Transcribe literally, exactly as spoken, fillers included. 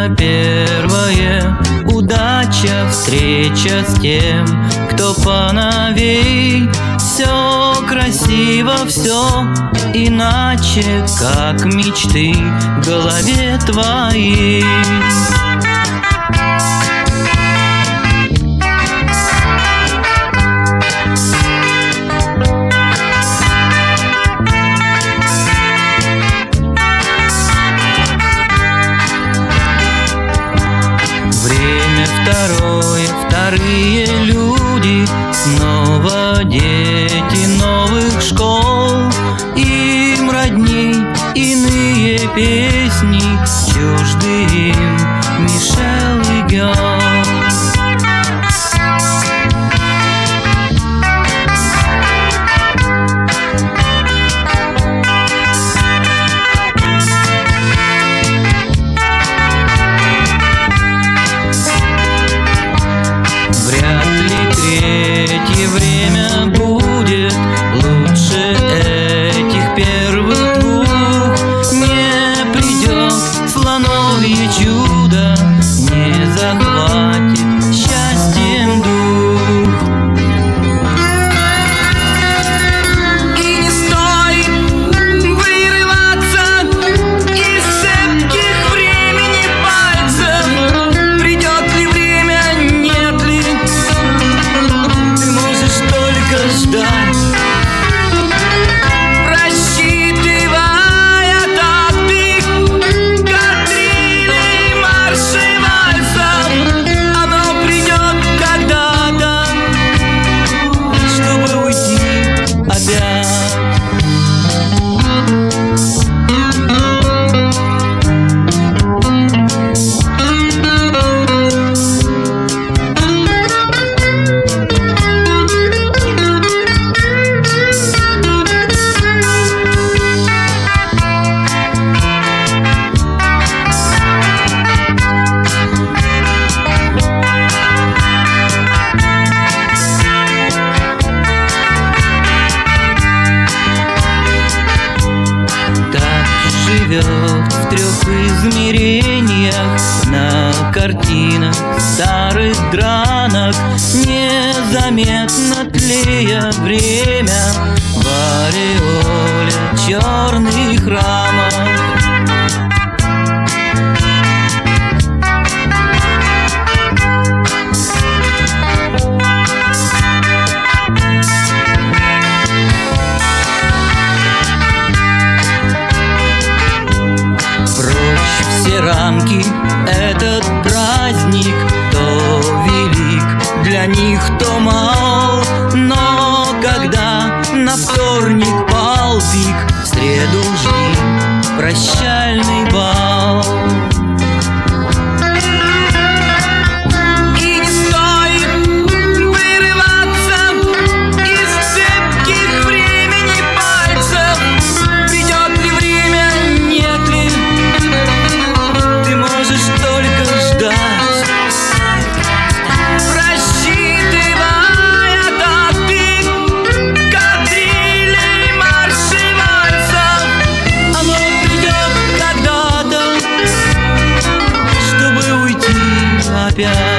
утро первое, удача, встреча с тем, кто поновей. Все красиво, все иначе, как мечты в голове твоей. Время второе, вторые люди, снова дети новых школ. Им родней иные песни, чужды им Мишель и Гёл. Третье время будет лучше этих первых двух. Не придет слоновье чудо, не захватит счастьем дух. И не стоит вырываться из цепких времени пальцев. Придет ли время, нет ли, ждать, просчитывая такты, кадрили, марши вальсов. Оно придет когда-то, чтобы уйти опять. Живет в трех измерениях, на картинах старых дранок, незаметно тлея время в ореоле черных рамок. Все рамки, этот праздник, то велик для них, то мал. Но когда на вторник пал пик, в среду жди прощальный бал. И не стоит вырываться из цепких времени пальцев. Придет ли время, нет ли, только ждать, просчитывая такты, кадрили, марши вальсов. Оно придет когда-то, чтобы уйти опять.